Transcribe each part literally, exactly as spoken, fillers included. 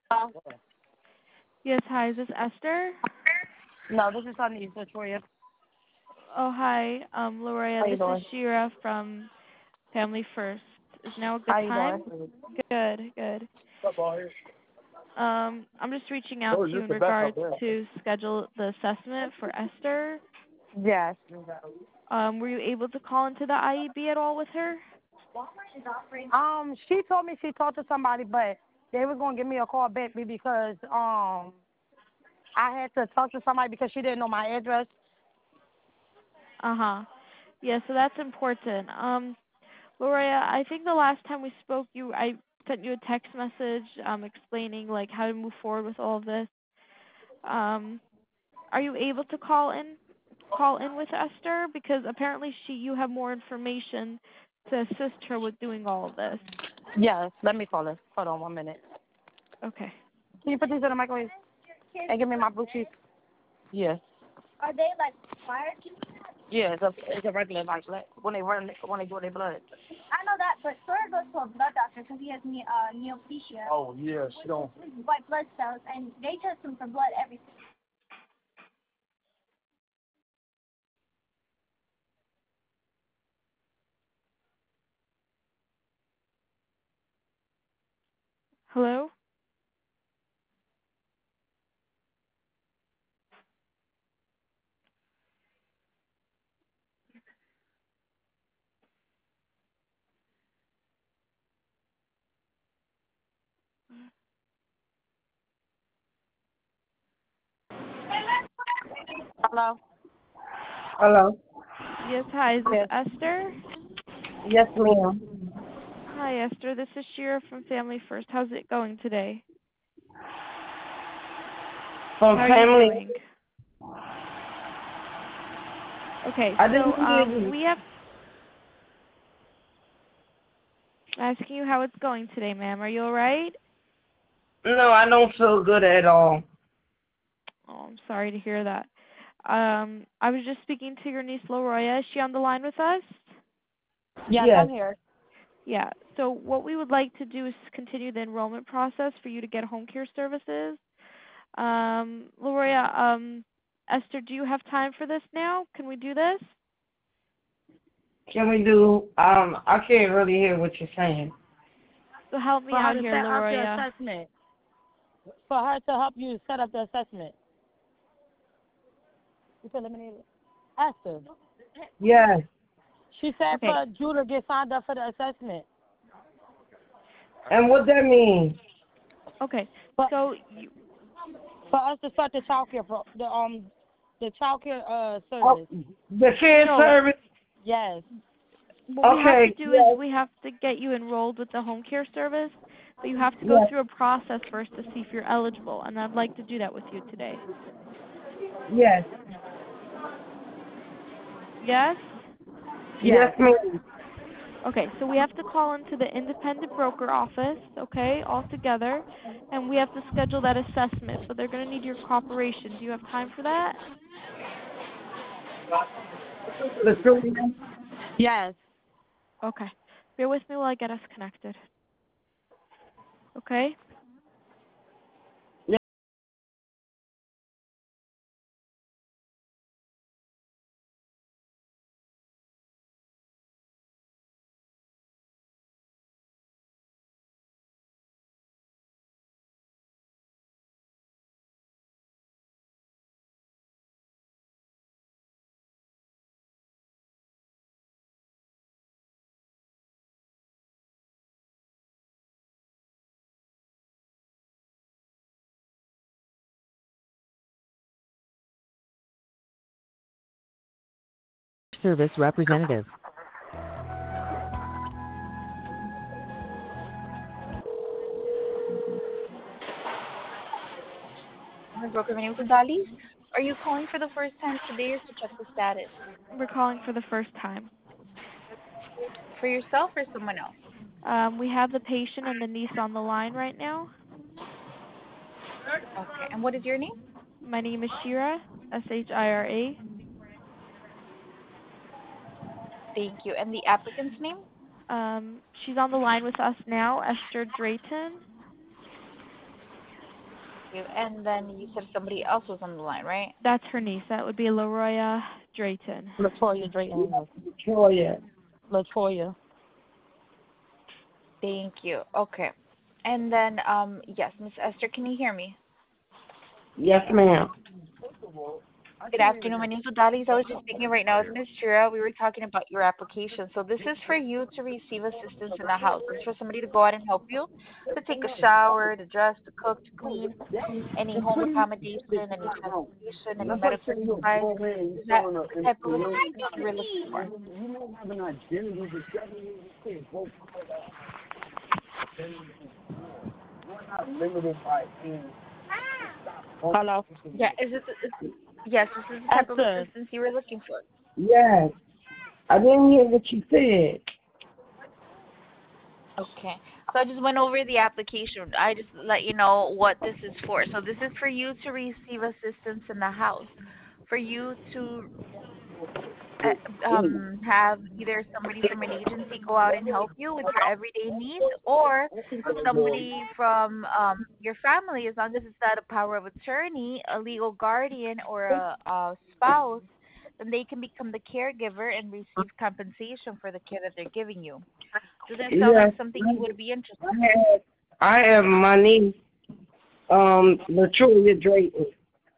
Uh, Yes, hi, is this Esther? no, this is Sunny Victoria. Oh, hi, um, Loria. How you This is doing? Shira from Family First. Is now a good How you time? doing? Good, good. Um, I'm just reaching out Oh, to you just in the back up regards there. to schedule the assessment for Esther. Yes. Um, were you able to call into the I E B at all with her? Um, she told me she talked to somebody, but they was gonna give me a call back because um I had to talk to somebody because she didn't know my address. Uh-huh. Yeah, so that's important. Um, Loria, I think the last time we spoke, you I sent you a text message um, explaining like how to move forward with all of this. Um, are you able to call in call in with Esther, because apparently she you have more information to assist her with doing all of this. Yes. Let me call her. Hold on one minute. Okay. Can you put these in the microwave and give me my blue cheese? Yes. Are they like fire cheese? Yeah, it's a it's a regular like like, when they run when they do their blood. I know that, but Sawyer goes to a blood doctor because he has ne- uh, neoplasia. Oh yeah, she don't. White blood cells, and they test him for blood every. Hello? Hello. Hello. Yes, hi. Is this Yes. Esther? Yes, ma'am. Hi, Esther. This is Shira from Family First. How's it going today? From How are you family. doing? Okay, I so didn't hear um you. we have asking you how it's going today, ma'am. Are you all right? No, I don't feel good at all. Oh, I'm sorry to hear that. Um, I was just speaking to your niece, Loroya. Is she on the line with us? Yes, Yes. I'm here. Yeah. So what we would like to do is continue the enrollment process for you to get home care services. Um, Loroya, um, Esther, do you have time for this now? Can we do this? Can we do? Um, I can't really hear what you're saying. So help me For her out to here, set up the Loroya. assessment. For her to help you set up the assessment. You put eliminated. Esther. Yes. She said Okay. for you to get signed up for the assessment. And what that means? Okay. For So you, for us to start the child care pro, the um the child care uh Oh, service. the care no, service. Yes. what we have to Okay. do is Yes. we have to get you enrolled with the home care service, but you have to go Yes. through a process first to see if you're eligible, and I'd like to do that with you today. Yes. Yes? Yes, Yes. ma'am. Okay, so we have to call into the independent broker office, okay, all together, and we have to schedule that assessment, but they're going to need your cooperation. Do you have time for that? The truth. Yes. Okay. Bear with me while I get us connected. Okay? Service representative. Broker Vinny Gonzalez. Are you calling for the first time today or to check the status? We're calling for the first time. For yourself or someone else? Um, we have the patient and the niece on the line right now. Okay. And what is your name? My name is Shira, S H I R A. Thank you. And the applicant's name? Um, she's on the line with us now, Esther Drayton. you. And then you said somebody else was on the line, right? That's her niece. That would be Laroya Drayton. Latoya Drayton. Latoya. Latoya. Thank you. Okay. And then, um, yes, Miss Esther, can you hear me? Yes, ma'am. Good afternoon. My name is Odalis. I was just speaking right now with Miss Shira. We were talking about your application. So this is for you to receive assistance in the house. It's for somebody to go out and help you to take a shower, to dress, to cook, to clean, any home accommodation, any transportation, any medical supplies. Is that the type of assistance you were looking for? Hello. Yeah, is it? Is, yes, this is the type of Esther. assistance you were looking for. Yes. I didn't hear what you said. Okay. So I just went over the application. I just let you know what this is for. So this is for you to receive assistance in the house, for you to uh, um, have either somebody from an agency go out and help you with your everyday needs, or somebody from um, your family, as long as it's not a power of attorney, a legal guardian, or a, a spouse, then they can become the caregiver and receive compensation for the care that they're giving you. Does that sound Yes. like something you would be interested I in? have, I have my niece, um, Latoya Drayton.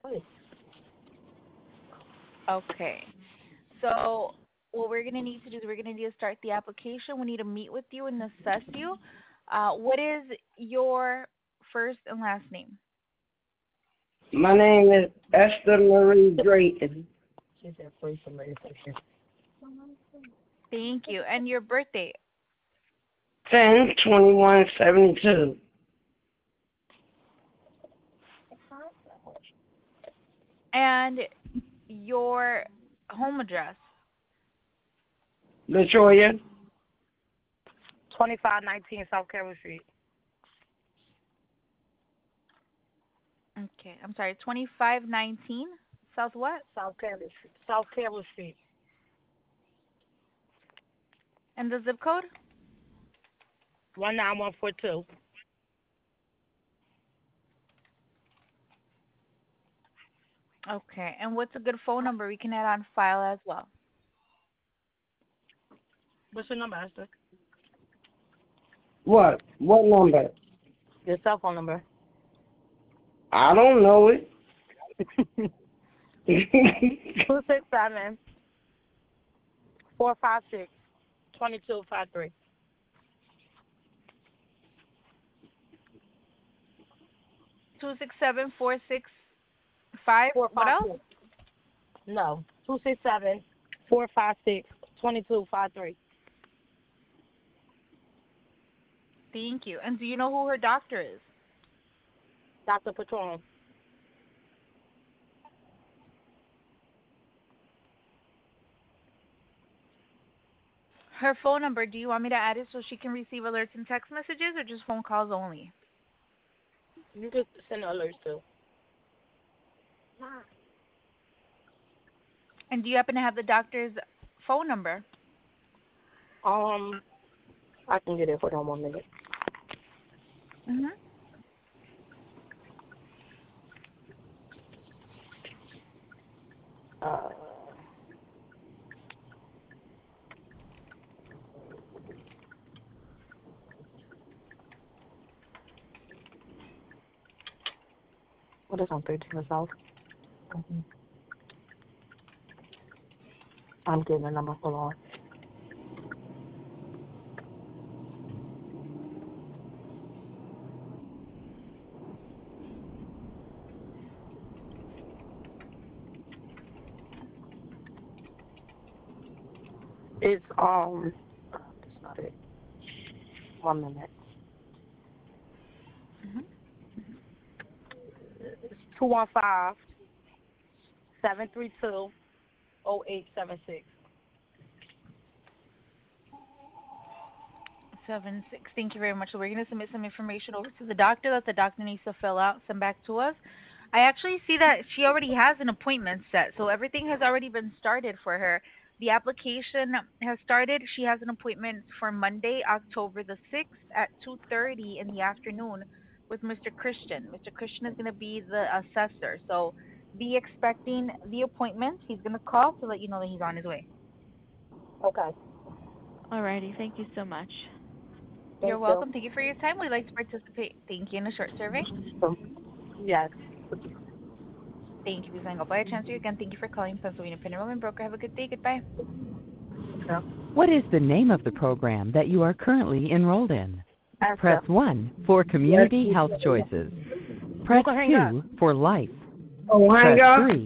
Okay. So what we're going to need to do is we're going to need to start the application. We need to meet with you and assess you. Uh, what is your first and last name? My name is Esther Marie Drayton. Thank you. And your birthday? ten twenty-one seventy-two. And your home address? Latoya. twenty-five nineteen South Carroll Street. Okay. I'm sorry. twenty-five nineteen South what? South Carroll Street. South Carroll Street. And the zip code? one nine one four two. Okay. And what's a good phone number we can add on file as well? What's your number, Esther? What? What number? Your cell phone number. I don't know it. two six seven, four five six, two two five three. Two six seven four six five. Four, What five, else? six. No. Two six seven, four five six, two two five three. Thank you. And do you know who her doctor is? Doctor Patron. Her phone number, do you want me to add it so she can receive alerts and text messages, or just phone calls only? You could send alerts too. And do you happen to have the doctor's phone number? Um, I can get it. Hold on one minute. Mm-hmm. Uh, what is on thirteen South? Mm-hmm. I'm getting the number. Hold on. It's um. That's not it. One minute. Mm-hmm. It's two one five seven three two zero eight seven six. Seven six. Thank you very much. So we're going to submit some information over to the doctor that the doctor needs to fill out, send back to us. I actually see that she already has an appointment set, so everything has already been started for her. The application has started. She has an appointment for Monday, October the sixth at two thirty in the afternoon with Mister Christian. Mister Christian is going to be the assessor. So be expecting the appointment. He's going to call to let you know that he's on his way. Okay. Alrighty, thank you so much. You're Thank welcome. you. Thank you for your time. We'd like to participate. Thank you in a short survey. Yes. Thank you. Please hang up. I transfer you again. Thank you for calling Pennsylvania Independent Broker. Have a good day. Goodbye. Yeah. What is the name of the program that you are currently enrolled in? Ask Press her. one for Community Health Choices. Press hang up. two for Life. Oh, hang Press up. three